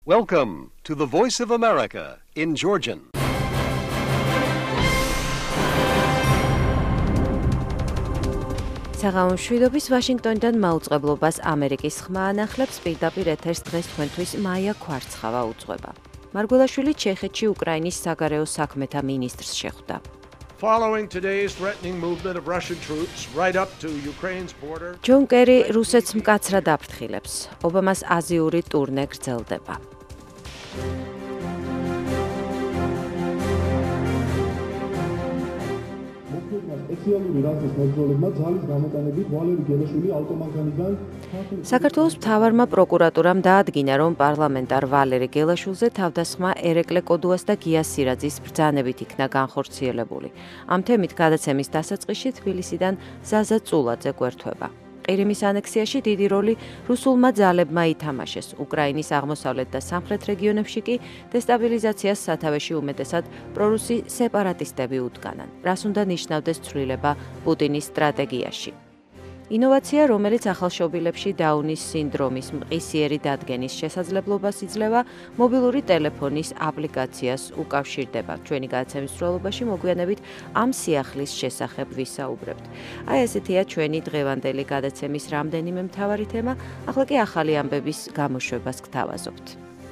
Welcome to the Voice of America in Georgian. საღამომშვიდობის ვაშინგტონიდან მაუწყებლობას ამერიკის ხმა ანახლებს პირდაპირ ეთერს დღეს თქვენთვის მაია ქვარცხავა უძღვება. მარგველაშვილი ჩეხეთში უკრაინის საგარეო საქმეთა მინისტრს შეხვდა. Following today's threatening movement of Russian troops right up to Ukraine's border. ჯონ კერი რუსეთს მკაცრად აფრთხილებს. ობამას აზიური ტურნე გრძელდება. საქართველოს მთავარმა პროკურატურამ დაადგინა, რომ პარლამენტარ ვალერი გელაშვილზე თავდასხმა ერეკლე კოდუას და გია სირაძის ბრძანებით იქნა განხორციელებული. ამ თემით გადაცემის დასაწყისში თბილისიდან ზაზა წულაძე გვერდება. ყირიმის ანექსიაში დიდი როლი რუსულმა ძალებმა ითამაშეს. უკრაინის აღმოსავლეთ და სამხრეთ რეგიონებში კი დესტაბილიზაციას სათავეში უმეტესად პრორუსი სეპარატისტები უდგანან. რას უნდა ნიშნავდეს ცვლილება პუტინის სტრატეგიაში? ინოვაცია, რომელიც ახალშობილებში დაუნის სინდრომის მყისიერი დადგენის შესაძლებლობას იძლევა, მობილური ტელეფონის აპლიკაციას უკავშირდება. ჩვენი გადაცემის მსვლელობაში მოგვიანებით ამ სიახლის შესახებ ვისაუბრებთ. აი ესეთია ჩვენი დღევანდელი გადაცემის რამდენიმე მთავარი თემა, ახლა კი ახალი ამბების გამოშვებას გთავაზობთ.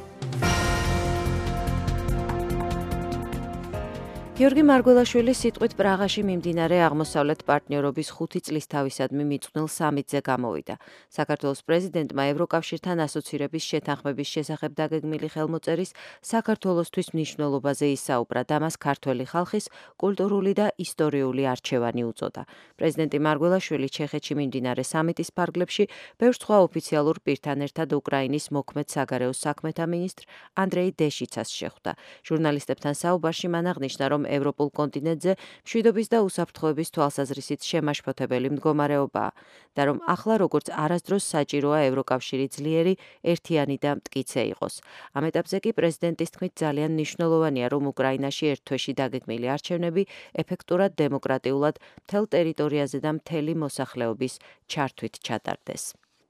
გიორგი მარგველაშვილი სიტყვით პრაღაში მიმდინარე აღმოსავლეთ პარტნიორობის 5 წლის თავისადმი მიძღვნილ სამიტზე გამოვიდა. საქართველოს პრეზიდენტმა ევროკავშირთან ასოცირების შეთანხმების შესახებ დაგეგმილი ხელმოწერის საქართველოსთვის მნიშვნელობაზე ისაუბრა და მას ქართველი ხალხის კულტურული და ისტორიული არჩევანი უწოდა. პრეზიდენტი მარგველაშვილი ჩეხეთში მიმდინარე სამიტის ფარგლებში ბევრ სხვა ოფიციალურ პირთან ერთად უკრაინის მოქმედ საგარეო საქმეთა მინისტრ ანდრეი დეშიცას შეხვდა. ჟურნალისტებთან საუბარში მან აღნიშნა, რომ ევროპულ კონტინენტზე მშვიდობის და უსაფრთხოების თვალსაზრისით შემაშფოთებელი მდგომარეობაა და რომ ახლა როგორც არასდროს საჭიროა ევროკავშირი ძლიერი, ერთიანი და მტკიცე იყოს. ამ ეტაპზე კი პრეზიდენტის თქმით ძალიან მნიშვნელოვანია, რომ უკრაინაში ერთ თვეში დაგეგმილი არჩევნები ეფექტურად, დემოკრატიულად მთელ ტერიტორიაზე და მთელი მოსახლეობის ჩართვით ჩატარდეს.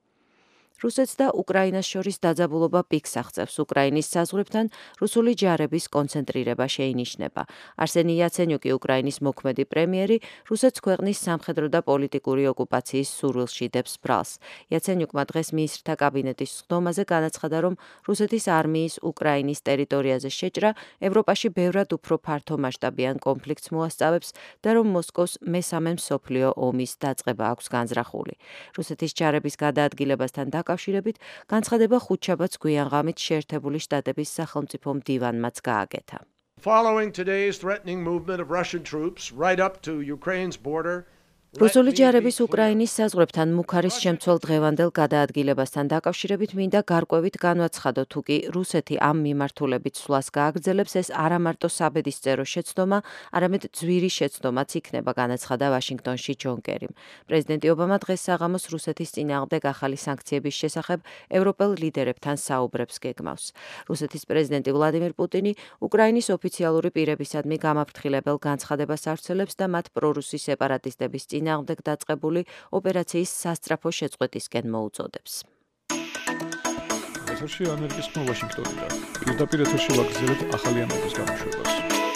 რუსეთს და უკრაინას შორის დაძაბულობა პიკს აღწევს. უკრაინის საზღვრებთან რუსული ჯარების კონცენტრირება შეინიშნება. არსენი იაცენიუკი, უკრაინის მოქმედი პრემიერი, რუსეთს ქვეყნის სამხედრო და პოლიტიკური ოკუპაციის სურვილში დებს ბრალს. იაცენიუკმა დღეს მინისტრთა კაბინეტის სხდომაზე განაცხადა, რომ რუსეთის არმიის უკრაინის ტერიტორიაზე შეჭრა ევროპაში ბევრად უფრო ფართომასშტაბიან კონფლიქტს მოასწავებს და რომ მოსკოვს მესამე მსოფლიო ომის დაწყება აქვს განზრახული. რუსეთის ჯარების გადაადგილებასთან დაკავშირებით განცხადება ხუთშაბათს გვიანღამით შეერთებული შტატების სახელმწიფო მდივანმაც გააკეთა. Following today's threatening movement of Russian troops right up to Ukraine's border. რუსული ჯარების უკრაინის საზღვრებთან მუქარის შემცველ დღევანდელ გადაადგილებასთან დაკავშირებით მინდა გარკვევით განვაცხადო, თუ კი რუსეთი ამ მიმართულებით სვლას გააგრძელებს, ეს არა მარტო საბედისწერო შეცდომა, არამედ ძვირი შეცდომაც იქნება, განაცხადა ვაშინგტონში ჯონ კერიმ. პრეზიდენტი ობამა დღეს საღამოს რუსეთის წინააღმდეგ ახალი სანქციების შესახებ ევროპელ ლიდერებთან საუბრებს გეგმავს. რუსეთის პრეზიდენტი ვლადიმირ პუტინი უკრაინის ოფიციალური პირებისადმი გამაფრთხილებელ განცხადებას ავრცელებს და მათ პრორუსი სეპარატისტების წინააღმდეგ დაწყებული ოპერაციის სასწრაფო შეწყვეტისკენ მოუწოდებს. ეთერში ამერიკის ხმა ვაშინგტონიდან. პირდაპირ ეთერში ვაგრძელებთ ახალი ამბების გამოშვებას.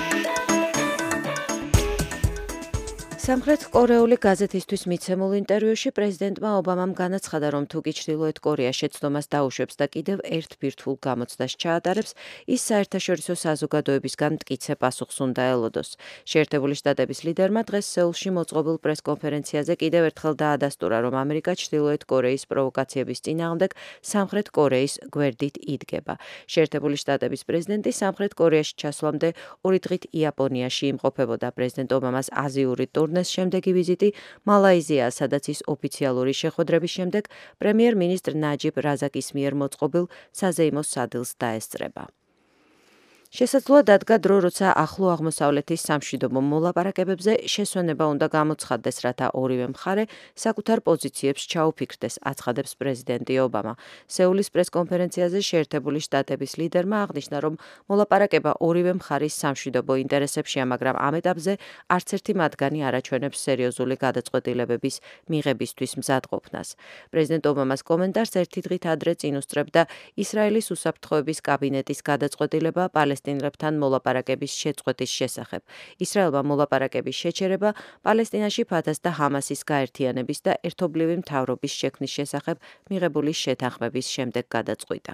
სამხრეთ კორეული გაზეთისთვის მიცემულ ინტერვიუში პრეზიდენტმა ობამამ განაცხადა, რომ თუ კი ჩრდილოეთ კორეა შეცდომას დაუშვებს და კიდევ ერთ ბირთვულ გამოცდას ჩაატარებს, ის საერთაშორისო საზოგადოებისგან მტკიცე პასუხს უნდა ელოდოს. შეერთებული შტატების ლიდერმა დღეს სეულში მოწყობილ პრესკონფერენციაზე კიდევ ერთხელ დაადასტურა, რომ ამერიკა ჩრდილოეთ კორეის პროვოკაციების წინააღმდეგ სამხრეთ კორეის გვერდით იდგება. შეერთებული შტატების პრეზიდენტი სამხრეთ კორეაში ჩასვლამდე 2 დღით იაპონიაში იმყოფებოდა. პრეზიდენტ ობამას აზიური ტურნე შემდეგი ვიზიტი მალაიზიაა, სადაც ის ოფიციალური შეხვედრების შემდეგ პრემიერ-მინისტრ ნაჯიბ რაზაკის მიერ მოწყობილ საზეიმო სადილს დაესწრება. შესაძლოა დადგა დრო, როცა ახლო აღმოსავლეთის სამშვიდობო მოლაპარაკებებზე შესვენება უნდა გამოცხადდეს, რათა ორივე მხარე საკუთარ პოზიციებს ჩაუფიქრდეს, აცხადებს პრეზიდენტი ობამა. სეულის პრესკონფერენციაზე შეერთებული შტატების ლიდერმა აღნიშნა, რომ მოლაპარაკება ორივე მხარის სამშვიდობო ინტერესებშია, მაგრამ ამ ეტაპზე არც ერთი მათგანი არ აჩვენებს სერიოზული გადაწყვეტილებების მიღებისთვის მზადყოფნას. პრეზიდენტ ობამას კომენტარს ერთი დღით ადრე წინ უსწრებდა ისრაელის უსაფრთხოების კაბინეტის გადაწყვეტილება პალესტინელებთან მოლაპარაკების შეწყვეტის შესახებ. ისრაელმა მოლაპარაკების შეჩერება პალესტინაში ფათას და ჰამასის გაერთიანების და ერთობლივი მთავრობის შექმნის შესახებ მიღებული შეთანხმების შემდეგ გადაწყვიტა.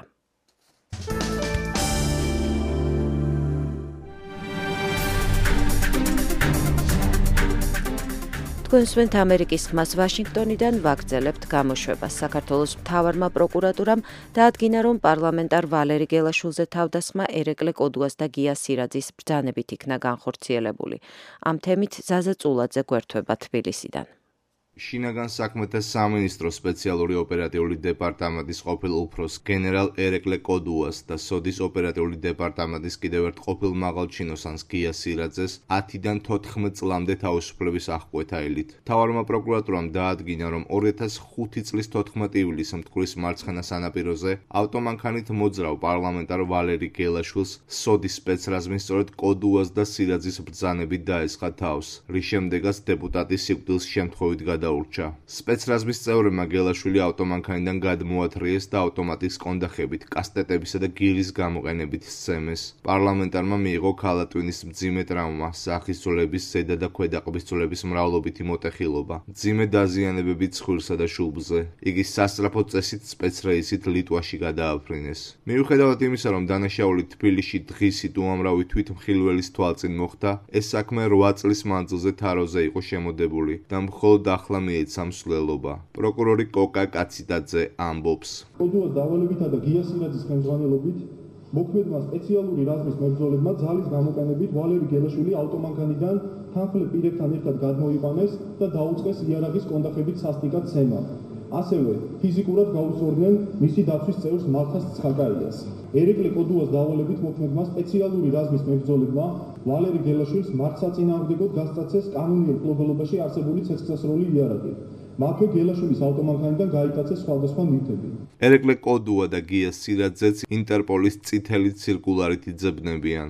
თქვენსვენთ ამერიკის ხმას ვაშინგტონიდან ვაგრძელებთ გამოშვებას. საქართველოს მთავარმა პროკურატურამ დაადგინა, რომ პარლამენტარ ვალერი გელაშვილზე თავდასხმა ერეკლე კოდუას და გია სირაძის ბრძანებით იქნა განხორციელებული. ამ თემით ზაზა წულაძე გვერდება თბილისიდან. შინაგან საქმეთა სამინისტროს სპეციალური ოპერატიული დეპარტამენტის ყოფილ უფროს გენერალ ერეკლე კოდუას და სოდის ოპერატიული დეპარტამენტის კიდევ ერთ ყოფილ მაღალჩინოსანს გია სირაძეს 10-დან 14 წლამდე თავისუფლების აღკვეთა ელით. მთავარმა პროკურატურამ დაადგინა, რომ 2005 წლის 14 ივლისს მტკვრის მარცხენა სანაპიროზე ავტომანქანით მოძრავ პარლამენტარ ვალერი გელაშვილს სოდის სპეცრაზმი სწორედ კოდუას და სირაძის ბრძანებით დაესხა თავს, რის შემდეგაც დეპუტატის სიკვდილის შემთხვევით დაურჩა. სპეცრაზმის წევრებმა გელაშვილი ავტომანქანიდან გადმოათრიეს და ავტომატის კონდახებით, კასტეტებისა და გილის გამოყენებით სცემეს. პარლამენტარმა მიიღო ქალატვინის მძიმე ტრავმა, სახის ძვლების, ზედა და ქვედა ყბის ძვლების მრავლობითი მოტეხილობა, მძიმე დაზიანებები ცხვირსა და შუბლზე. იგი სასწრაფო წესით სპეცრეისით ლიტვაში გადააფრინეს. მიუხედავად იმისა, რომ დანაშაული თბილისში დღისით უამრავი თვითმხილველის თვალწინ მოხდა, ეს საქმე 8 წლის მანძილზე თაროზე იყო შემოდებული და მხოლოდ ახლა მიეცა მსვლელობა. პროკურორი კოკა კაციდაძე ამბობს. კოდუას დავალებითა და გია სირაძის ხელმძღვანელობით მოქმედმა სპეციალური რაზმის მებრძოლებმა ძალის გამოყენებით ვალერი გელაშვილი ავტომანქანიდან თანხმლებ პირებთან ერთად გადმოიყვანეს და დაუწყეს იარაღის კონდახებით სასტიკად ცემა. ასევე ფიზიკურად გაუსწორდნენ მისი დაცვის წევრს მალხას ცხაკაიას. ერეკლე კოდუას დავალებით მოქმედმა სპეციალური რაზმის მებრძოლებმა ვალერი გელაშვილს მართსაწინააღმდეგოდ გასწაცეს კანონიერ მფლობელობაში არსებული ცეცხლსასროლი იარაღი. მათვე გელაშვილის ავტომანქანიდან გაიტაცეს სხვადასხვა ნივთები. ერეკლე კოდუა და გია სირაძეც ინტერპოლის წითელი ცირკულარით იძებნებიან.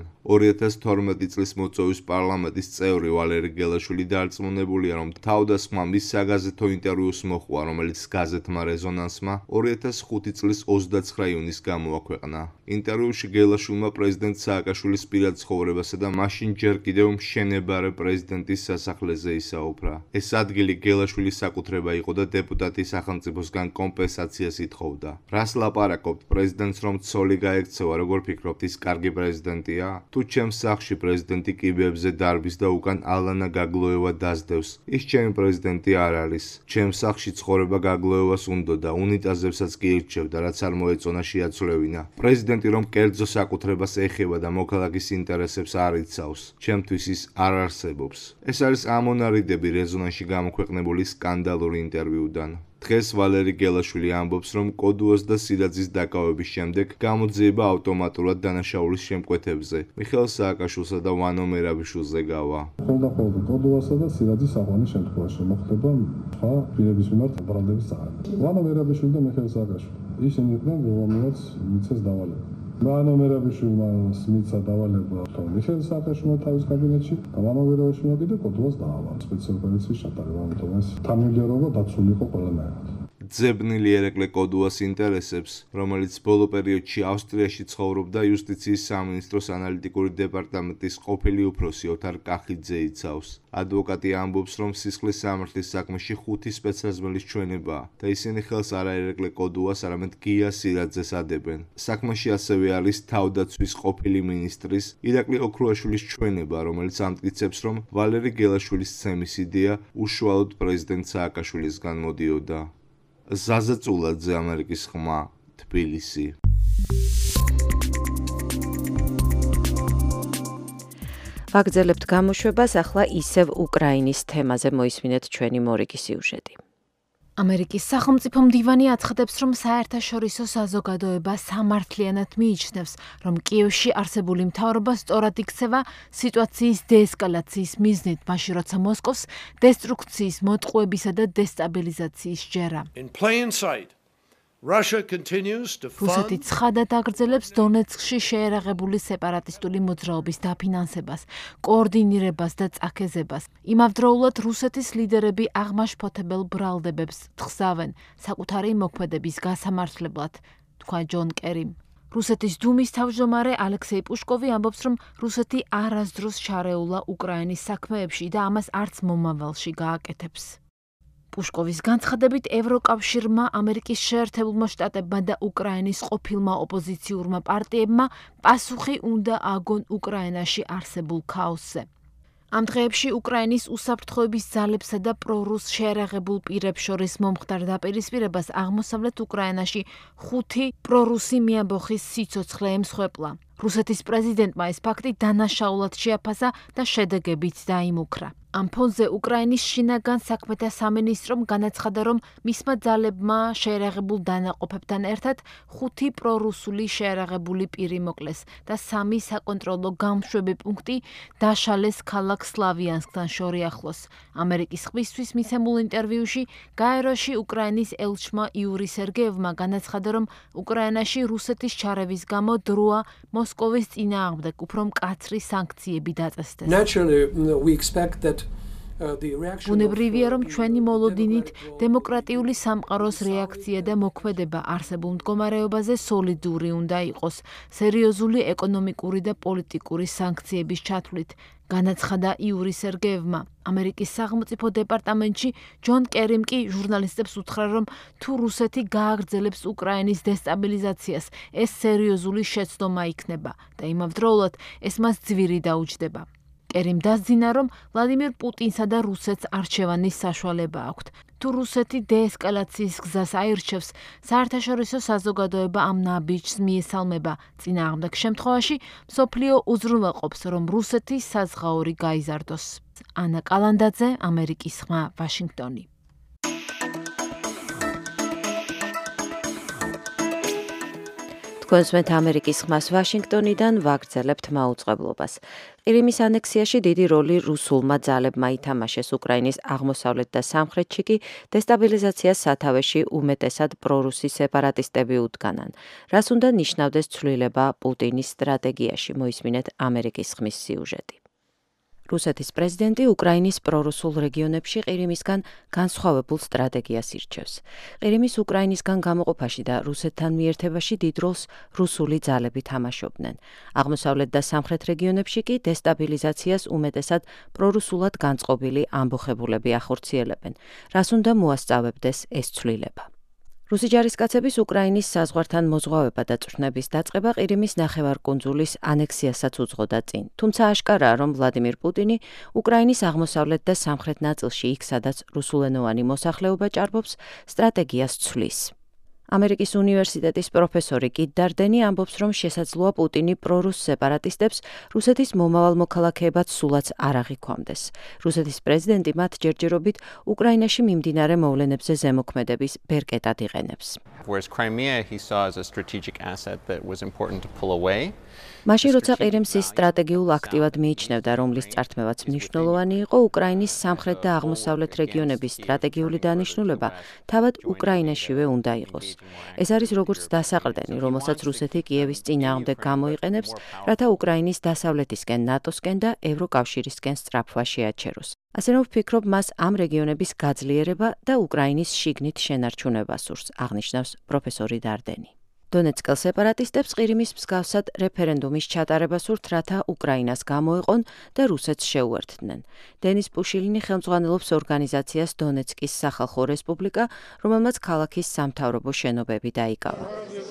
2012 წლის მოწვევის პარლამენტის წევრი ვალერი გელაშვილი დარწმუნებულია, რომ თავდასხმა მის საგაზეთო ინტერვიუს მოჰყვა, რომელიც გაზეთმა რეზონანსმა 2005 წლის 29 იუნის გამოაქვეყნა. ინტერვიუში გელაშვილმა პრეზიდენტ სააკაშვილის პირად ცხოვრებასა და მაშინ ჯერ კიდევ მშენებარე პრეზიდენტის სასახლეზე ისაუბრა. ეს ადგილი გელაშვილის საკუთრება იყო და დეპუტატი სახელმწიფოსგან კომპენსაციას ითხოვდა. რას ლაპარაკობთ, პრეზიდენტს რომ ცოლი გაექცევა, როგორ ფიქრობთ, ის კარგი პრეზიდენტია? თუ ჩემს სახლში პრეზიდენტი კიბეებზე დარბის და უკან ალანა გაგლოევა დასდევს, ის ჩემი პრეზიდენტი არ არის. ჩემს სახლში ცხოვრება გაგლოევას უნდოდა, უნიტაზებსაც კი ირჩევდა, რაც არ მოეწონა შეაცვლევინა. პრეზიდენტი რომ კერძო საკუთრებას ეხება და მოქალაქის ინტერესებს არ იცავს, ჩემთვის ის არ არსებობს. ეს არის ამონარიდები რეზონანსში გამოქვეყნებული სკანდალური ინტერვიუდან. დღეს ვალერი გელაშვილი ამბობს, რომ კოდუას და სირაძის დაკავების შემდეგ გამოძიება ავტომატურად დანაშაულის შემკვეთებზე, მიხეილ სააკაშვილსა და ვანო მერაბიშვილზე გავა. ხოლმე კოდუასა და სირაძის აღვანის შემთხვევაში მოხდება სხვა პირების მიმართ ბრალდების წარება. ვანო მერაბიშვილი და მიხეილ სააკაშვილი ისინი იყვნენ, რომელმაც მიცეს დავალება. ვანო მერაბიშვილმა მიცა დავალება მიხეილ სააკაშვილმა თავის კაბინეტში და ვანო მერაბიშვილმა კიდე კოდუას დაავალა სპეციალური ოპერაციის ჩატარება, ამიტომ ეს თანმიმდევრობა დაცული იყო ყველანაირად. ძებნილი ერეკლე კოდუას ინტერესებს, რომელიც ბოლო პერიოდში ავსტრიაში ცხოვრობდა, იუსტიციის სამინისტროს ანალიტიკური დეპარტამენტის ყოფილი უფროსი ოთარ კახიძე იცავს. ადვოკატი ამბობს, რომ სისხლის სამართლის საქმეში 5 სპეცრაზმელის ჩვენებაა და ისინი ხელს არა ერეკლე კოდუას, არამედ გია სირაძეს ადებენ. საქმეში ასევე არის თავდაცვის ყოფილი მინისტრის ირაკლი ოქრუაშვილის ჩვენება, რომელიც ამტკიცებს, რომ ვალერი გელაშვილის ცემის იდეა უშუალოდ პრეზიდენტ სააკაშვილისგან მოდიოდა. ზაზა წულაძე, ამერიკის ხმა, თბილისი. ვაგრძელებთ გამოშვებას, ახლა ისევ უკრაინის თემაზე მოისმინეთ ჩვენი მორიგი სიუჟეტი. ამერიკის სახელმწიფო მდივანი აცხადებს, რომ საერთაშორისო საზოგადოება სამართლიანად მიიჩნევს, რომ კიევში არსებული მთავრობა სწორად იქცევა სიტუაციის დეესკალაციის მიზნით, მაშინ როცა მოსკოვს დესტრუქციის, მოტყუებისა და დესტაბილიზაციის ჯერა. In plain sight, Russia continues to რუსეთი fund ცხადად აგრძელებს დონეცკში შეერაღებული სეპარატისტული მოძრაობის დაფინანსებას, კოორდინირებას და წაქეზებას. იმავდროულად რუსეთის ლიდერები აღმაშფოთებელ ბრალდებებს თხზავენ საკუთარი მოქმედების გასამართლებლად, თქვა ჯონ კერიმ. რუსეთის დუმის თავმჯდომარე ალექსეი პუშკოვი ამბობს, რომ რუსეთი არასდროს ჩარეულა უკრაინის საქმეებში და ამას არც მომავალში გააკეთებს. პუშკოვის განცხადებით, ევროკავშირმა, ამერიკის შეერთებულმა შტატებმა და უკრაინის ყოფილმა ოპოზიციურმა პარტიებმა პასუხი უნდა აგონ უკრაინაში არსებულ ქაოსზე. ამ დღეებში უკრაინის უსაფრთხოების ძალებსა და პრორუს შეერაღებულ პირებს შორის მომხდარ დაპირისპირებას აღმოსავლეთ უკრაინაში 5 პრორუსი მიამბოხის სიცოცხლე ემსხვერპლა. რუსეთის პრეზიდენტმა ეს ფაქტი დანაშაულად შეაფასა და შედეგებით დაიმუქრა. ამ ფონზე უკრაინის შინაგან საქმეთა სამინისტრომ განაცხადა, რომ მისმა ძალებმა შეერაღებულ დანაყოფებთან ერთად 5 პრორუსული შეერაღებული პირი მოკლეს და 3 საკონტროლო გამშვები პუნქტი დაშალეს ქალაქ სლავიანსკთან შორი ახლოს. ამერიკის ხმისთვის მიცემულ ინტერვიუში გაეროში უკრაინის ელჩმა იური სერგეევმა განაცხადა, რომ უკრაინაში რუსეთის ჩარევის გამო დროა მოსკოვის წინააღმდეგ უფრო მკაცრი სანქციები დაწესდეს. ბუნებრივია, რომ ჩვენი მოლოდინით დემოკრატიული სამყაროს რეაქცია და მოქმედება არსებულ მდგომარეობაზე სოლიდური უნდა იყოს, სერიოზული ეკონომიკური და პოლიტიკური სანქციების ჩათვლით, განაცხადა იური სერგეევმა. ამერიკის სახელმწიფო დეპარტამენტში ჯონ კერიმ კი ჟურნალისტებს უთხრა, რომ თუ რუსეთი გააგრძელებს უკრაინის დესტაბილიზაციას, ეს სერიოზული შეცდომა იქნება და იმავდროულად ეს მას ძვირი დაუჯდება. კერიმ დასძინა, რომ ვლადიმირ პუტინსა და რუსეთს არჩევანის საშუალება აქვთ. თუ რუსეთი დეესკალაციის გზას აირჩევს, საერთაშორისო საზოგადოება ამ ნაბიჯს მიესალმება. წინააღმდეგ შემთხვევაში მსოფლიო უზრუნველყოფს, რომ რუსეთის საზღაური გაიზარდოს. ანა კალანდაძე, ამერიკის ხმა, ვაშინგტონი. თქვენს ამერიკის ხმას ვაშინგტონიდან ვაგრძელებთ მაუწყებლობას. ყირიმის ანექსიაში დიდი როლი რუსულმა ძალებმა ითამაშეს უკრაინის აღმოსავლეთ და სამხრეთში კი დესტაბილიზაციას სათავეში უმეტესად პრორუსი სეპარატისტები უდგანან. რას უნდა ნიშნავდეს ცვლილება პუტინის სტრატეგიაში, მოისმინეთ ამერიკის ხმის სიუჟეტი. რუსეთის პრეზიდენტი უკრაინის პრორუსულ რეგიონებში ყირიმისგან განსხვავებულ სტრატეგიას ირჩევს. ყირიმის უკრაინისგან გამოყოფაში და რუსეთთან მიერთებაში დიდ როლს რუსული ძალები თამაშობდნენ. აღმოსავლეთ და სამხრეთ რეგიონებში კი დესტაბილიზაციას უმეტესად პრორუსულად განწყობილი ამბოხებულები ახორციელებენ. რას უნდა მოასწავებდეს ეს ცვლილება? რუსი ჯარისკაცების უკრაინის საზღვართან მოზღვავება და წვრთნების დაწყება ყირიმის ნახევარკუნძულის ანექსიასაც უძღოდა წინ. თუმცა აშკარაა, რომ ვლადიმირ პუტინი უკრაინის აღმოსავლეთ და სამხრეთ ნაწილში იქ, სადაც რუსულენოვანი მოსახლეობა ჭარბობს, სტრატეგიას ცვლის. ამერიკის უნივერსიტეტის პროფესორი კიტ დარდენი ამბობს, რომ შესაძლოა პუტინი პრორუს სეპარატისტებს რუსეთის მომავალ მოქალაქეებად სულაც არ აღიქვამდეს. რუსეთის პრეზიდენტი მათ ჯერჯერობით უკრაინაში მიმდინარე მოვლენებზე ზემოქმედების ბერკეტად იყენებს. Whereas Crimea he saw as a strategic asset that was important to pull away. მაშინ როცა ყირიმს ის სტრატეგიულ აქტივად მიიჩნევდა, რომლის წართმევაც მნიშვნელოვანი იყო, უკრაინის სამხრეთ და აღმოსავლეთ რეგიონების სტრატეგიული დანიშნულება თავად უკრაინაშივე უნდა იყოს. ეს არის როგორც დასაყრდენი, რომელსაც რუსეთი კიევის წინააღმდეგ გამოიყენებს, რათა უკრაინის დასავლეთისკენ, ნატოსკენ და ევროკავშირისკენ სწრაფვა შეაჩეროს. ასე რომ ვფიქრობ, მას ამ რეგიონების გაძლიერება და უკრაინის შიგნით შენარჩუნება სურს, აღნიშნავს პროფესორი დარდენი. დონეცკელ სეპარატისტებს ყირიმის მსგავსად რეფერენდუმის ჩატარება სურთ, რათა უკრაინას გამოეყონ და რუსეთს შეუერთდნენ. დენის პუშილინი ხელმძღვანელობს ორგანიზაციას დონეცკის სახალხო რესპუბლიკა, რომელმაც ქალაქის სამთავრობო შენობები დაიკავა.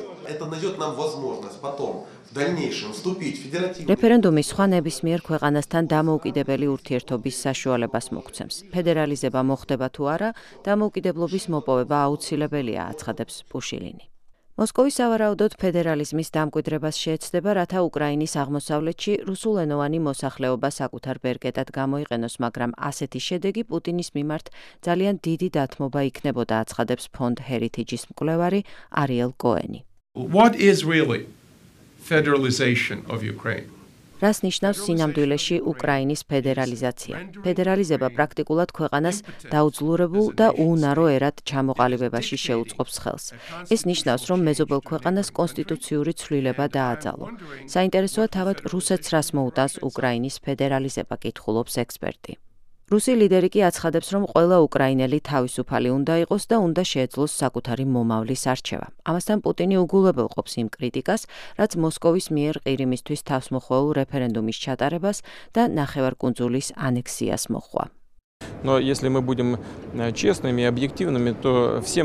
რეფერენდუმი სხვა ნებისმიერ ქვეყანასთან დამოუკიდებელი ურთიერთობის საშუალებას მოგცემს. ფედერალიზება მოხდება თუ არა, დამოუკიდებლობის მოპოვება აუცილებელია, აცხადებს პუშილინი. მოსკოვი სავარაუდოდ ფედერალიზმის დამკვიდრებას შეეცდება, რათა უკრაინის აღმოსავლეთში რუსულენოვანი მოსახლეობა საკუთარ ბერკეტად გამოიყენოს, მაგრამ ასეთი შედეგი პუტინის მიმართ ძალიან დიდი დათმობა იქნებოდა, აცხადებს ფონდ Heritage-ის მკვლევარი არიელ კოენი. What is really federalization of Ukraine? რას ნიშნავს სინამდვილეში უკრაინის ფედერალიზაცია? ფედერალიზება პრაქტიკულად ქვეყანას დაუძლურებულ და უუნარო ერად ჩამოყალიბებაში შეუწყობს ხელს. ეს ნიშნავს, რომ მეზობელ ქვეყანას კონსტიტუციური ცვლილება დააძალო. საინტერესოა თავად რუსეთს რას მოუტანს უკრაინის ფედერალიზება, კითხულობს ექსპერტი. რუსი ლიდერი კი აცხადებს, რომ ყველა უკრაინელი თავისუფალი უნდა იყოს და უნდა შეეძლოს საკუთარი მომავლის არჩევა. ამასთან პუტინი უგულებელყოფს იმ კრიტიკას, რაც მოსკოვის მიერ ყირიმისთვის თავსმოხვეულ რეფერენდუმის ჩატარებას და ნახევარკუნძულის ანექსიას მოჰყვა. Но если мы будем честными и объективными, то всем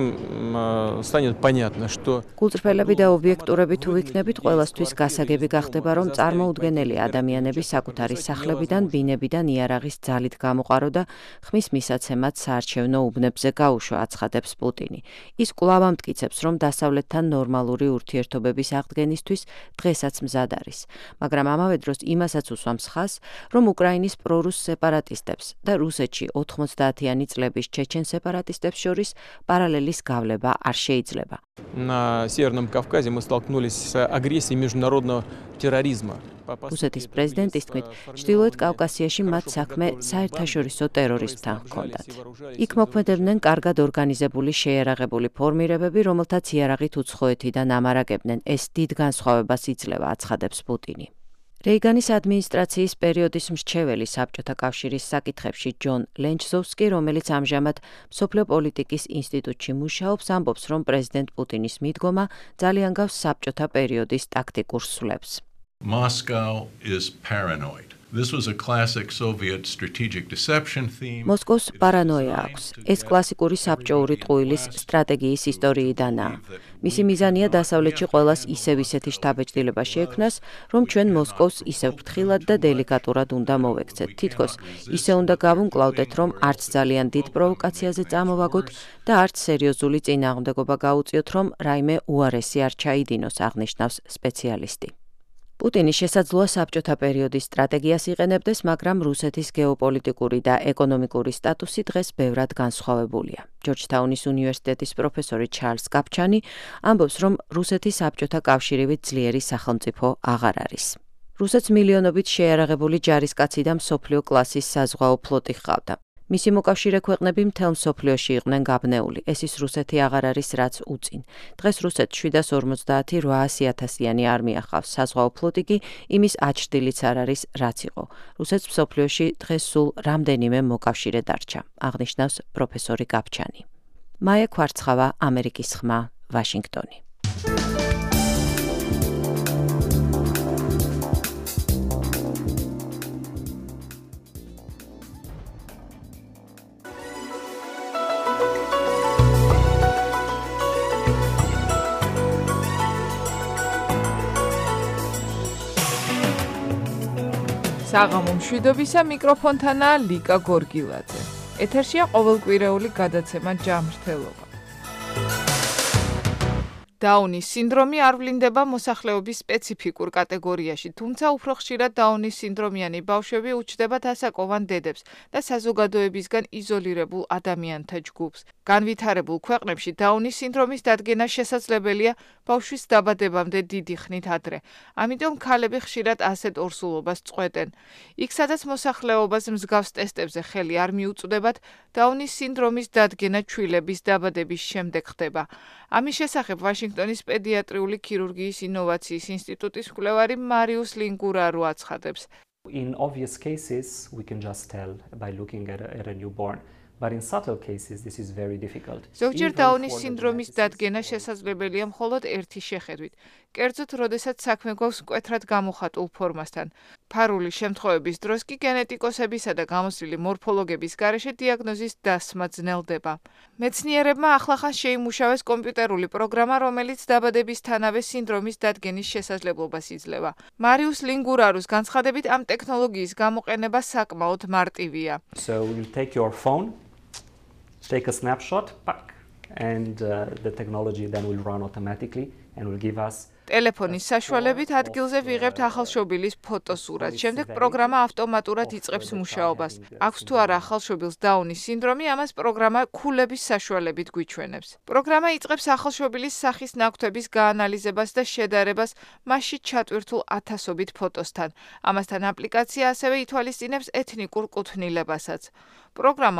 станет понятно, что კულტურფელები და ობიექტურები თუ ვიქნებით, ყველასთვის გასაგები გახდება, რომ წარმოუდგენელი ადამიანები საკუთარი სახლებიდან, ბინებიდან იარაღის ძალით გამოყარო და ხმის მისაცემად საარჩევნო უბნებზე გაუშვა, აცხადებს პუტინი. ის კვლავ ამტკიცებს, რომ დასავლეთთან ნორმალური ურთიერთობების აღდგენისთვის დღესაც მზად არის, მაგრამ ამავე დროს იმასაც უსვამს ხაზს, რომ უკრაინის პრორუს სეპარატისტებს და რუსეთში 90-იანი წლების ჩეჩენ сепаратистებს შორის პარალელის გავლება არ შეიძლება. На Северном Кавказе мы столкнулись с агрессией международного терроризма. რუსეთის პრეზიდენტის თქმით, ჩრდილოეთ კავკასიაში მათ საქმე საერთაშორისო ტერორიზმთან ჰქონდათ. იქ მოქმედებდნენ კარგად ორგანიზებული შეიარაღებული ფორმირებები, რომელთაც იარაღით უცხოეთიდან ამარაგებდნენ. ეს დიდ განსხვავებას იძლევა, აცხადებს პუტინი. რეიგანის ადმინისტრაციის პერიოდის მრჩეველი საბჭოთა კავშირის საკითხებში ჯონ ლენჩზოვსკი, რომელიც ამჟამად მსოფლიო პოლიტიკის ინსტიტუტში მუშაობს, ამბობს, რომ პრეზიდენტ პუტინის მიდგომა ძალიან გავს საბჭოთა პერიოდის ტაქტიკურ სვლებს. Moscow is paranoid. This was a classic Soviet strategic deception theme. მოსკოვს პარანოია აქვს. ეს კლასიკური საბჭოური ტყუილის სტრატეგიის ისტორიიდანაა. მისი მიზანია დასავლეთში ყველას ისევ ისეთი შთაბეჭდილება შეექმნას, რომ ჩვენ მოსკოვს ისევ ფრთხილად და დელიკატურად უნდა მოვექცეთ. თითქოს ისე უნდა გავუმკლავდეთ, რომ არც ძალიან დიდ პროვოკაციაზე წამოვაგოთ და არც სერიოზული წინააღმდეგობა გაუწიოთ, რომ რაიმე უარესი არ ჩაიდინოს, აღნიშნავს სპეციალისტი. პუტინი შესაძლოა საბჭოთა პერიოდის სტრატეგიას იყენებდეს, მაგრამ რუსეთის გეოპოლიტიკური და ეკონომიკური სტატუსი დღეს ბევრად განსხვავებულია. ჯორჯთაუნის უნივერსიტეტის პროფესორი ჩარლზ კაპჩანი ამბობს, რომ რუსეთი საბჭოთა კავშირივით ძლიერი სახელმწიფო აღარ არის. რუსეთს მილიონობით შეიარაღებული ჯარისკაცი და მსოფლიო კლასის საზღვაო ფლოტი ჰყავდა. მისი მოკავშირე ქვეყნები მთელ მსოფლიოში იყვნენ გაბნეული. ეს ის რუსეთი აღარ არის, რაც უწინ. დღეს რუსეთს 750-800-იანი არმია ჰყავს. საზღვაო ფლოტი კი იმის აჩრდილიც არ არის, რაც იყო. რუსეთს მსოფლიოში დღეს სულ რამდენიმე მოკავშირე დარჩა, აღნიშნავს პროფესორი კაპჩანი. მაია ქვარცხავა, ამერიკის ხმა, ვაშინგტონი. საღამო მშვიდობისა, მიკროფონთანაა ლიკა გორგილაძე. ეთერშია ყოველკვირეული გადაცემა ჯამრთელობა. დაუნის სინდრომი არ ვლინდება მოსახლეობის სპეციფიკურ კატეგორიაში, თუმცა უფრო ხშირად დაუნის სინდრომიანი ბავშვები უჩნდებათ ასაკოვან დედებს და საზოგადოებისგან იზოლირებულ ადამიანთა ჯგუფს. განვითარებულ ქვეყნებში დაუნის სინდრომის დადგენა შესაძლებელია ბავშვის დაბადებამდე დიდი ხნით ადრე. ამიტომ ქალები ხშირად ასეთ ორსულობას წყვეტენ. იქ, სადაც მოსახლეობას მსგავს ტესტებზე ხელი არ მიუწვდებათ, დაუნის სინდრომის დადგენა ჩვილების დაბადების შემდეგ ხდება. ამის შესახებ ვაშინგტონის პედიატრიული ქირურგიის ინოვაციის ინსტიტუტის მკვლევარი მარიუს ლინგურარო აცხადებს. In obvious cases, we can just tell by looking at a newborn. But in subtle cases, this is very difficult. ზოგჯერ დაუნის სინდრომის დადგენა შესაძლებელია მხოლოდ ერთი შეხედვით. კერძოდ, როდესაც საქმე გვაქვს მკვეთრად გამოხატულ ფორმასთან. ფარული შემთხვევების დროს კი გენეტიკოსებისა და გამოცდილი მორფოლოგების გარეშე დიაგნოზის დასმა ძნელდება. მეცნიერებმა ახლახან შეიმუშავეს კომპიუტერული პროგრამა, რომელიც დაბადებისთანავე სინდრომის დადგენის შესაძლებლობას იძლევა. მარიუს ლინგურაროს განცხადებით, ამ ტექნოლოგიის გამოყენება საკმაოდ მარტივია. So you take your phone, take a snapshot, and the technology then will run automatically and will give us ტელეფონის საშუალებით ადგილზე ვიღებთ ახალშობილის ფოტოსურათს. შემდეგ პროგრამა ავტომატურად იწყებს მუშაობას. აქვს თუ არა ახალშობილს დაუნის სინდრომი, ამას პროგრამა ქულების საშუალებით გვიჩვენებს. პროგრამა იწყებს ახალშობილის სახის ნაკვთების გაანალიზებას და შედარებას მასში ჩატვირთულ ათასობით ფოტოსთან. ამასთან აპლიკაცია ასევე ითვალისწინებს ეთნიკურ კუთვნილებასაც. პროგრამა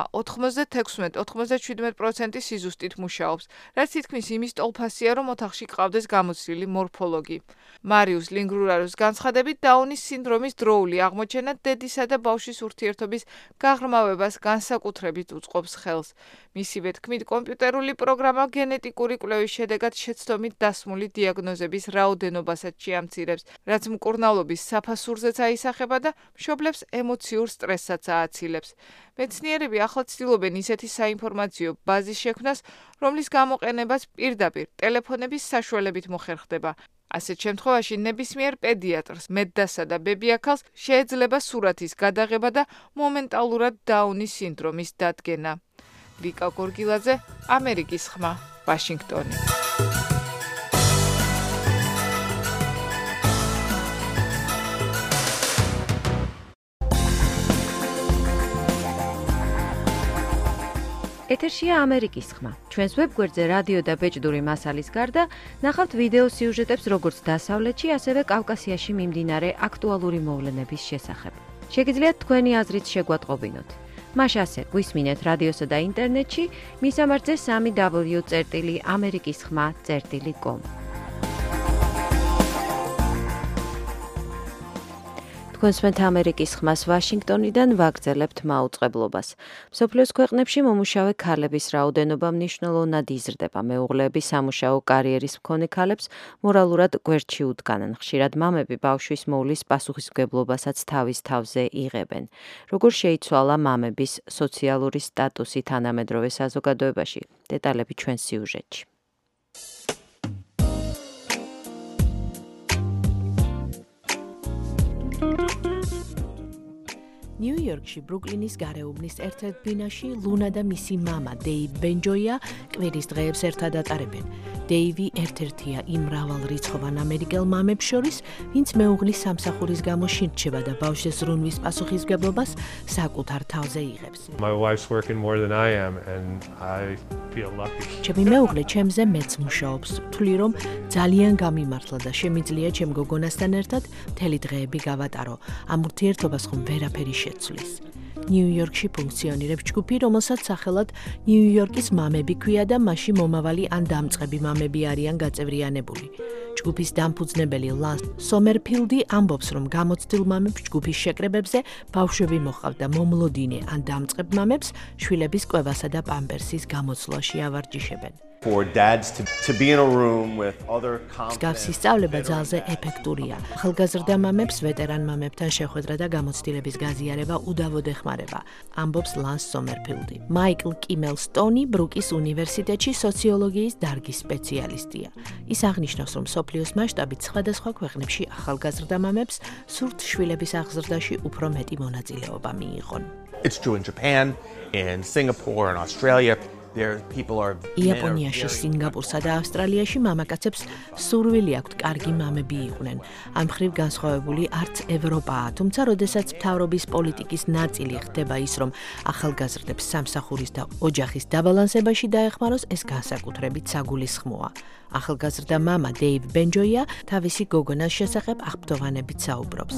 96-97% სიზუსტით მუშაობს, რაც თითქმის იმის ტოლფასია, რომ ოთახში გყავდეს გამოცდილი მორფოლოგი. მარიუს ლინგრურაროს განცხადებით, დაუნის სინდრომის დროული აღმოჩენა დედისა და ბავშვის ურთიერთობის გაღრმავებას განსაკუთრებით უწყობს ხელს. მისივე თქმით, კომპიუტერული პროგრამა გენეტიკური კვლევის შედეგად შეცდომით დასმული დიაგნოზების რაოდენობასაც შეამცირებს, რაც მკურნალობის საფასურზეც აისახება და მშობლებს ემოციურ სტრესსაც ააცილებს. მეცნიერები ახლა ცდილობენ ისეთი საინფორმაციო ბაზის შექმნას, რომლის გამოყენებაც პირდაპირ ტელეფონების საშუალებით მოხერხდება. ასეთ შემთხვევაში ნებისმიერ პედიატრს, მედდასა და ბებიაქალს შეეძლება სურათის გადაღება და მომენტალურად დაუნის სინდრომის დადგენა. ვიკა გორგილაძე, ამერიკის ხმა, ვაშინგტონი. ეთერშია ამერიკის ხმა. ჩვენს ვებგვერდზე რადიო და ბეჭდური მასალის გარდა ნახავთ ვიდეო სიუჟეტებს როგორც დასავლეთში, ასევე კავკასიაში მიმდინარე აქტუალური მოვლენების შესახებ. შეგიძლიათ თქვენი აზრით შეგვატყობინოთ. მას ასე გვისმინეთ რადიოსა და ინტერნეტში, მისამართზე www.amerikiskhma.com. თქვენსმენთ ამერიკის ხმას ვაშინგტონიდან ვაგრძელებთ მაუწყებლობას. მსოფლიოს ქვეყნებში მომუშავე ქალების რაოდენობა მნიშვნელოვნად იზრდება. მეუღლეები სამუშაო კარიერის მქონე ქალებს მორალურად გვერდში უდგანან. ხშირად მამები ბავშვის მოვლის პასუხისმგებლობასაც თავის თავზე იღებენ. როგორ შეიცვალა მამების სოციალური სტატუსი თანამედროვე საზოგადოებაში? დეტალები ჩვენ სიუჟეტში. ნიუ-იორკში ბრუკლინის გარეუბნის ერთ-ერთ ბინაში ლუნა და მისი მამა დეივ ბენჯოია კვირის დღეებს ერთად ატარებენ. დეივი ერთ-ერთია იმ მრავალრიცხოვან ამერიკელ მამებს შორის, ვინც მეუღლის სამსახურის გამო შირჩება და ბავშვის ზრუნვის პასუხისმგებლობას საკუთარ თავზე იღებს. My wife's working more than I am and I feel lucky. ჩემი მეუღლე ჩემზე მეც მუშაობს. ვთვლი რომ ძალიან გამიმართლა და შემიძლია ჩემ გოგონასთან ერთად მთელი დღეები გავატარო. ამ ურთიერთობას ხომ ვერაფერი შეცვლის. ნიუ-იორკში ფუნქციონირებს ჯგუფი, რომელსაც სახელად ნიუ-იორკის მამები ქვია და მასში მომავალი ან დამწყები მამები არიან გაწევრიანებული. ჯგუფის დამფუძნებელი ლანს სომერფილდი ამბობს, რომ გამოცდილ მამებს ჯგუფის შეკრებებზე ბავშვები მოჰყავთ და მომლოდინე ან დამწყებ მამებს შვილების კვებასა და პამპერსის გამოცვლაში ავარჯიშებენ. For dads to be in a room with other მსგავსი სწავლება ძალზე ეფექტურია. ახალგაზრდა მამებს ვეტერან მამებთან შეხვედრა და გამოცდილების გაზიარება უდავოდ ეხმარება, ამბობს ლანს სომერფილდი. მაიკლ კიმელსტონი ბრუკის უნივერსიტეტში სოციოლოგიის დარგის სპეციალისტია. ის აღნიშნავს, რომ მსოფლიოს მასშტაბით სხვადასხვა ქვეყნებში ახალგაზრდა მამებს სურთ შვილების აღზრდაში უფრო მეტი მონაწილეობა მიიღონ. It's true in Japan, in Singapore and Australia. იაპონიაში, სინგაპურსა და ავსტრალიაში მამაკაცებს სურვილი აქვთ კარგი მამები იყვნენ. ამ მხრივ განსხვავებული არც ევროპაა, თუმცა როდესაც მთავრობის პოლიტიკის ნაწილი ხდება ის, რომ ახალგაზრდებს სამსახურის და ოჯახის დაბალანსებაში დაეხმაროს, ეს განსაკუთრებით საგულისხმოა. ახალგაზრდა მამა დეივ ბენჯოია თავისი გოგონას შესახებ აღფრთოვანებით საუბრობს.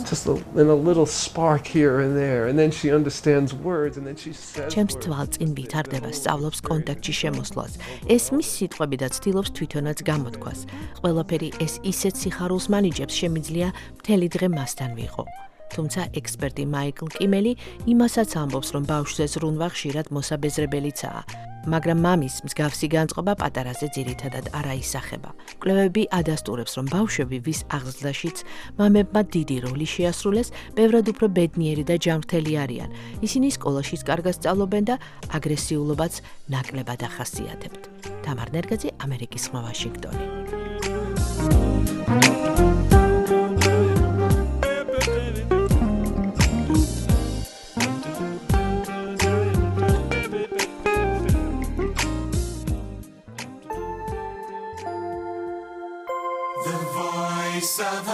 ჩემს თვალწინ ვითარდება, სწავლობს კონტაქტში შემოსვლას. ესმის სიტყვები და ცდილობს თვითონაც გამოთქვას. ყველაფერი ეს ისეთ სიხარულს მანიჭებს, შემიძლია მთელი დღე მასთან ვიყო. თუმცა ექსპერტი მაიკლ კიმელი იმასაც ამბობს, რომ ბავშვზე ზრუნვა ხშირად მოსაბეზრებელიცაა. მაგრამ მამის მსგავსი განწყობა პატარაზე ძირითადად არ აისახება. კვლევები ადასტურებს, რომ ბავშვები, ვის აღზრდაშიც მამებმა დიდი როლი შეასრულეს, ბევრად უფრო ბედნიერი და ჯანმრთელი არიან. ისინი სკოლაშიც კარგად სწავლობენ და აგრესიულობაც ნაკლებად ახასიათებთ. თამარ ნერგაძე, ამერიკის ხმა, ვაშინგტონი.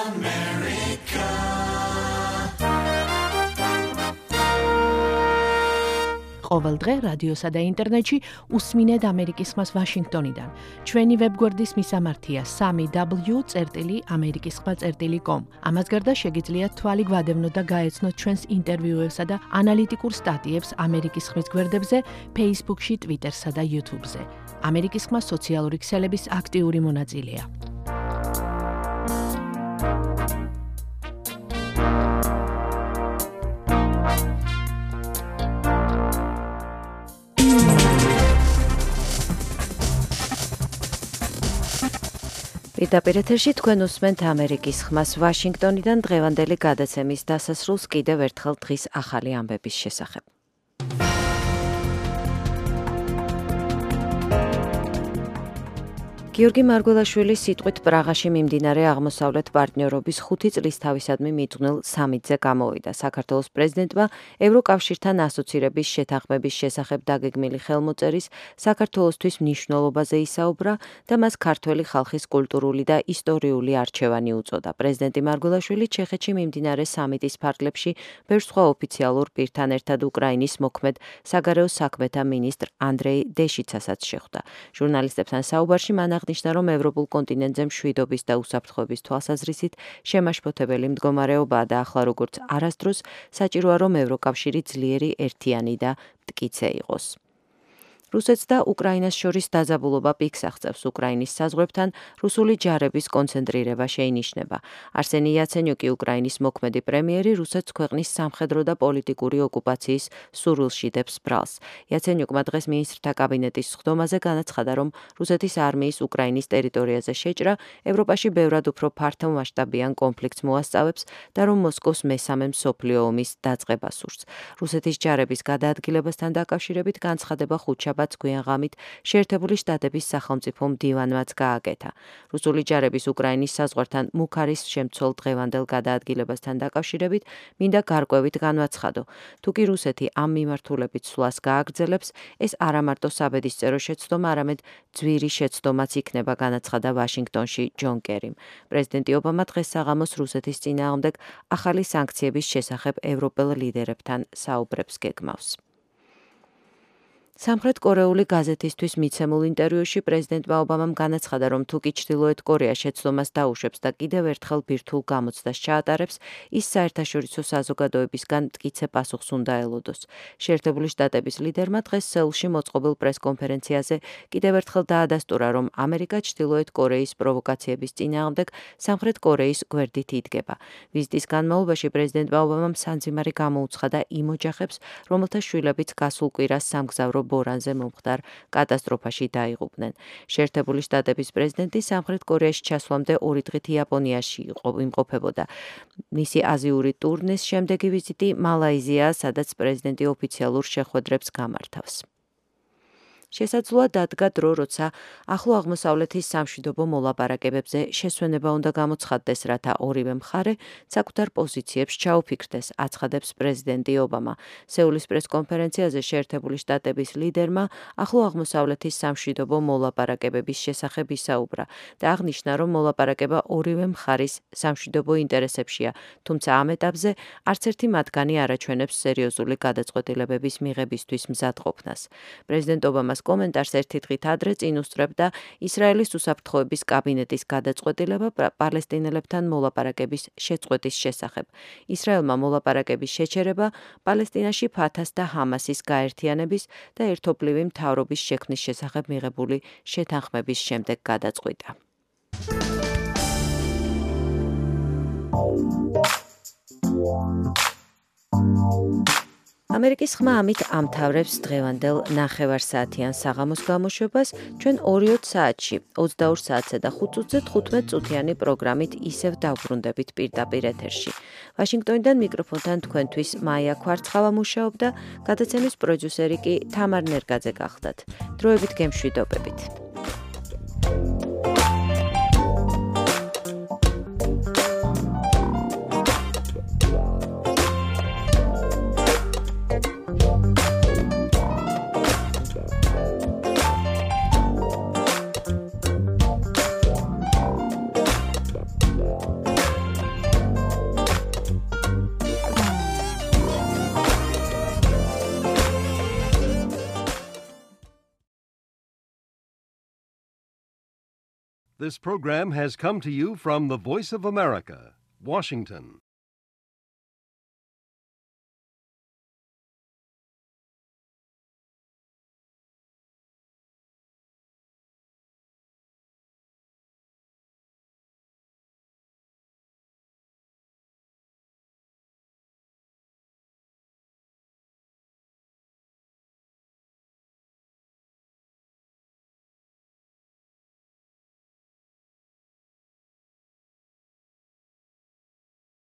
America. ყოველ დღე რადიოსა და ინტერნეტში უსმინეთ ამერიკის ხმას ვაშინგტონიდან. ჩვენი ვებგვერდის მისამართია 3w.amerikiskhma.com. ამას გარდა შეგიძლიათ თვალი გვადევნოთ და გაეცნოთ ჩვენს ინტერვიუებსა და ანალიტიკურ სტატიებს ამერიკის ხმის გვერდებზე, Facebook-ში, Twitter-სა და YouTube-ზე. ამერიკის ხმა სოციალური ქსელების აქტიური მონაწილეა. პირდაპირ ეთერში თქვენ უსმენთ ამერიკის ხმას ვაშინგტონიდან დღევანდელი გადაცემის დასასრულს კიდევ ერთხელ დღის ახალი ამბების შესახებ. გიორგი მარგველაშვილის სიტყვით პრაღაში მიმდინარე აღმოსავლეთ პარტნიორობის 5 წლის თავისადმი მიძღვნილ სამიტზე გამოვიდა. საქართველოს პრეზიდენტმა ევროკავშირთან ასოცირების შეთანხმების შესახებ დაგეგმილი ხელმოწერის საქართველოსთვის მნიშვნელობაზე ისაუბრა და მას ქართველი ხალხის კულტურული და ისტორიული არჩევანი უწოდა. პრეზიდენტი მარგველაშვილი ჩეხეთში მიმდინარე სამიტის ფარგლებში ბევრ სხვა ოფიციალურ პირთან ერთად უკრაინის მოქმედ საგარეო საქმეთა მინისტრ ანდრეი დეშიცასაც შეხვდა. ჟურნალისტებთან საუბარში მან აღნიშნა, რომ ევროპულ კონტინენტზე მშვიდობის და უსაფრთხოების თვალსაზრისით შემაშფოთებელი მდგომარეობაა და ახლა როგორც არასდროს საჭიროა, რომ ევროკავშირი ძლიერი, ერთიანი და მტკიცე იყოს. რუსეთს და უკრაინას შორის დაძაბულობა პიკს აღწევს. უკრაინის საზღვრებთან რუსული ჯარების კონცენტრირება შეინიშნება. არსენი იაცენიუკი, უკრაინის მოქმედი პრემიერი, რუსეთს ქვეყნის სამხედრო და პოლიტიკური ოკუპაციის სურვილში დებს ბრალს. იაცენიუკმა დღეს მინისტრთა კაბინეტის სხდომაზე განაცხადა, რომ რუსეთის არმიის უკრაინის ტერიტორიაზე შეჭრა ევროპაში ბევრად უფრო ფართომასშტაბიან კონფლიქტს მოასწავებს და რომ მოსკოვს მესამე მსოფლიო ომის დაწყება სურს. რუსეთის ჯარების გადაადგილებასთან დაკავშირებით განცხადება ხუთშაბათს გვიან ღამით შეერთებული შტატების სახელმწიფო მდივანმაც გააკეთა. რუსული ჯარების უკრაინის საზღვართან მუქარის შემცველ დღევანდელ გადაადგილებასთან დაკავშირებით მინდა გარკვევით განვაცხადო. თუკი რუსეთი ამ მიმართულებით სვლას გააგრძელებს, ეს არა მარტო საბედისწერო შეცდომა, არამედ ძვირი შეცდომაც იქნება, განაცხადა ვაშინგტონში ჯონ კერიმ. პრეზიდენტი ობამა დღეს საღამოს რუსეთის წინააღმდეგ ახალი სანქციების შესახებ ევროპელ ლიდერებთან საუბრებს გეგმავს. სამხრეთ კორეული გაზეთისთვის მიცემულ ინტერვიუში პრეზიდენტმა ობამამ განაცხადა, რომ თუკი ჩრდილოეთ კორეა შეცდომას დაუშვებს და კიდევ ერთხელ ბირთვულ გამოცდას ჩაატარებს, ის საერთაშორისო საზოგადოებისგან მტკიცე პასუხს უნდა ელოდოს. შეერთებული შტატების ლიდერმა დღეს სეულში მოწყობილ პრესკონფერენციაზე კიდევ ერთხელ დაადასტურა, რომ ამერიკა ჩრდილოეთ კორეის პროვოკაციების წინააღმდეგ სამხრეთ კორეის გვერდით იდგება. ვიზიტის განმავლობაში პრეზიდენტმა ობამამ სამძიმარი გამოუცხადა იმ ოჯახებს, რომელთა შვილებიც გასულ კვირას სამგზავრო ბორანზე მომხდარ კატასტროფაში დაიღუპნენ. შეერთებული შტატების პრეზიდენტი სამხრეთ კორეაში ჩასვლამდე 2 დღით იაპონიაში იმყოფებოდა. მისი აზიური ტურნეს შემდეგი ვიზიტი მალაიზიაა, სადაც პრეზიდენტი ოფიციალურ შეხვედრებს გამართავს. შესაძლოა დადგა დრო, როცა ახლო აღმოსავლეთის სამშვიდობო მოლაპარაკებებზე შესვენება უნდა გამოცხადდეს, რათა ორივე მხარე საკუთარ პოზიციებს ჩაუფიქრდეს, აცხადებს პრეზიდენტი ობამა. სეულის პრესკონფერენციაზე შეერთებული შტატების ლიდერმა ახლო აღმოსავლეთის სამშვიდობო მოლაპარაკებების შესახებ ისაუბრა და აღნიშნა, რომ მოლაპარაკება ორივე მხარის სამშვიდობო ინტერესებშია, თუმცა ამ ეტაპზე არც ერთი მათგანი არ აჩვენებს სერიოზული გადაწყვეტილებების მიღებისთვის მზადყოფნას. პრეზიდენტ ობამას კომენტარს ერთი დღით ადრე წინ უსწრებდა ისრაელის უსაფრთხოების კაბინეტის გადაწყვეტილება პალესტინელებთან მოლაპარაკების შეწყვეტის შესახებ. ისრაელმა მოლაპარაკების შეჩერება პალესტინაში ფათას და ჰამასის გაერთიანების და ერთობლივი მთავრობის შექმნის შესახებ მიღებული შეთანხმების შემდეგ გადაწყვიტა. ამერიკის ხმა ამით ამთავრებს დღევანდელ ნახევარსაათიან საღამოს გამოშვებას. ჩვენ 2 საათში 22 საათსა და 5 წუთზე 15 წუთიანი პროგრამით ისევ დავბრუნდებით პირდაპირ ეთერში. ვაშინგტონიდან მიკროფონთან თქვენთვის მაია ქვარცხავა მუშაობდა, გადაცემის პროდიუსერი კი თამარ ნერგაძე გახლდათ. დროებით გემშვიდობებით. This program has come to you from the Voice of America, Washington.